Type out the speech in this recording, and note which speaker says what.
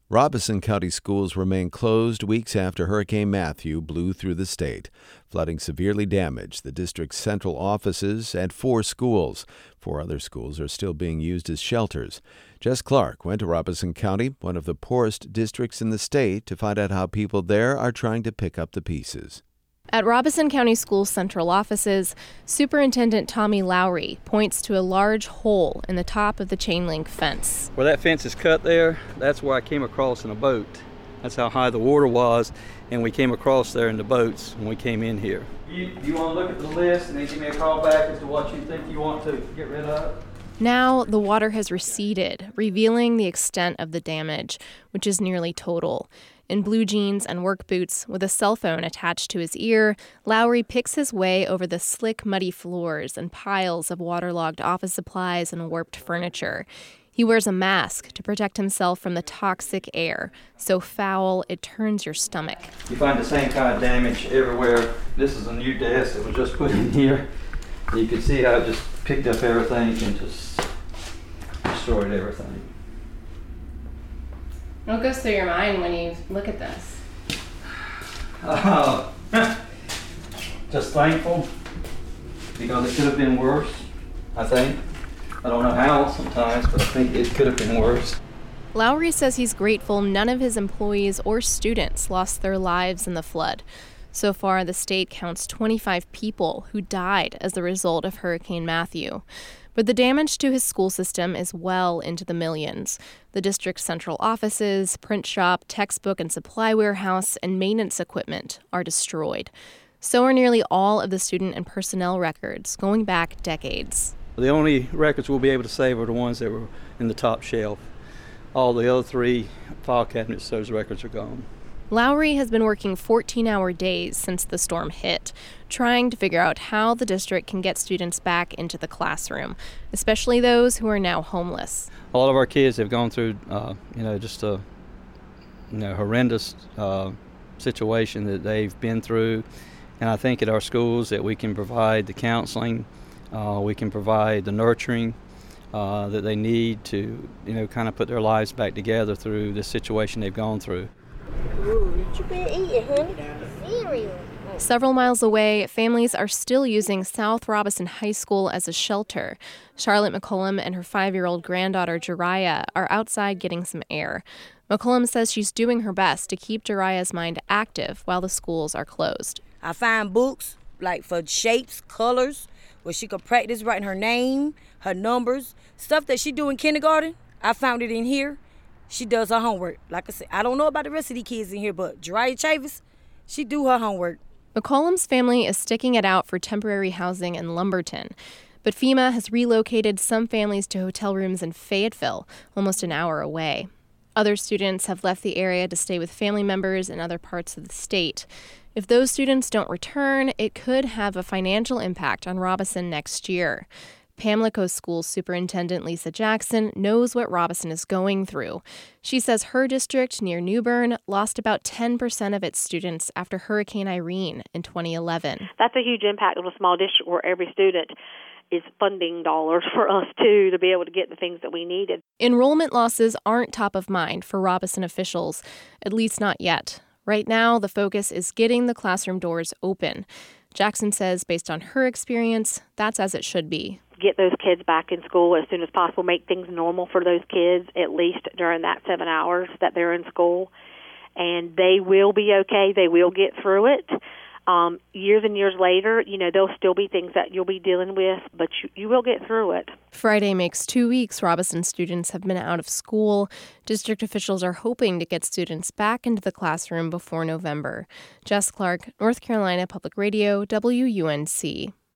Speaker 1: Robeson County schools remain closed weeks after Hurricane Matthew blew through the state. Flooding severely damaged the district's central offices and 4 schools. 4 other schools are still being used as shelters. Jess Clark went to Robeson County, one of the poorest districts in the state, to find out how people there are trying to pick up the pieces.
Speaker 2: At Robeson County Schools' central offices, Superintendent Tommy Lowry points to a large hole in the top of the chain-link fence.
Speaker 3: Where that fence is cut there, that's where I came across in a boat. That's how high the water was, and we came across there in the boats when we came in here. You want to look at the list and then give me a call back as to what you think you want to get rid of?
Speaker 2: Now the water has receded, revealing the extent of the damage, which is nearly total. In blue jeans and work boots, with a cell phone attached to his ear, Lowry picks his way over the slick, muddy floors and piles of waterlogged office supplies and warped furniture. He wears a mask to protect himself from the toxic air, so foul it turns your stomach.
Speaker 3: You find the same kind of damage everywhere. This is a new desk that was just put in here. You can see how it just picked up everything and just destroyed everything.
Speaker 2: What goes through your mind when you look at this?
Speaker 3: Just thankful, because it could have been worse, I think. I don't know how sometimes, but I think it could have been worse.
Speaker 2: Lowry says he's grateful none of his employees or students lost their lives in the flood. So far, the state counts 25 people who died as a result of Hurricane Matthew. But the damage to his school system is well into the millions. The district's central offices, print shop, textbook and supply warehouse, and maintenance equipment are destroyed. So are nearly all of the student and personnel records, going back decades.
Speaker 3: The only records we'll be able to save are the ones that were in the top shelf. All the other 3 file cabinets, those records are gone.
Speaker 2: Lowry has been working 14-hour days since the storm hit, trying to figure out how the district can get students back into the classroom, especially those who are now homeless.
Speaker 3: A lot of our kids have gone through, just a horrendous situation that they've been through. And I think at our schools that we can provide the counseling, we can provide the nurturing that they need to, kind of put their lives back together through this situation they've gone through.
Speaker 4: Ooh, what you been eating, honey? Cereal.
Speaker 2: Several miles away, families are still using South Robeson High School as a shelter. Charlotte McCollum and her 5-year-old granddaughter, Jariah, are outside getting some air. McCollum says she's doing her best to keep Jariah's mind active while the schools are closed.
Speaker 4: I find books, like for shapes, colors, where she could practice writing her name, her numbers, stuff that she do in kindergarten. I found it in here. She does her homework. Like I said, I don't know about the rest of these kids in here, but Jariah Chavis, she do her homework.
Speaker 2: McCollum's family is sticking it out for temporary housing in Lumberton. But FEMA has relocated some families to hotel rooms in Fayetteville, almost an hour away. Other students have left the area to stay with family members in other parts of the state. If those students don't return, it could have a financial impact on Robeson next year. Pamlico School Superintendent Lisa Jackson knows what Robeson is going through. She says her district near New Bern lost about 10% of its students after Hurricane Irene in 2011.
Speaker 5: That's a huge impact on a small district where every student is funding dollars for us, too, to be able to get the things that we needed.
Speaker 2: Enrollment losses aren't top of mind for Robeson officials, at least not yet. Right now, the focus is getting the classroom doors open. Jackson says, based on her experience, that's as it should be.
Speaker 5: Get those kids back in school as soon as possible, make things normal for those kids, at least during that 7 hours that they're in school. And they will be okay. They will get through it. Years and years later, there'll still be things that you'll be dealing with, but you will get through it.
Speaker 2: Friday makes 2 weeks Robeson students have been out of school. District officials are hoping to get students back into the classroom before November. Jess Clark, North Carolina Public Radio, WUNC.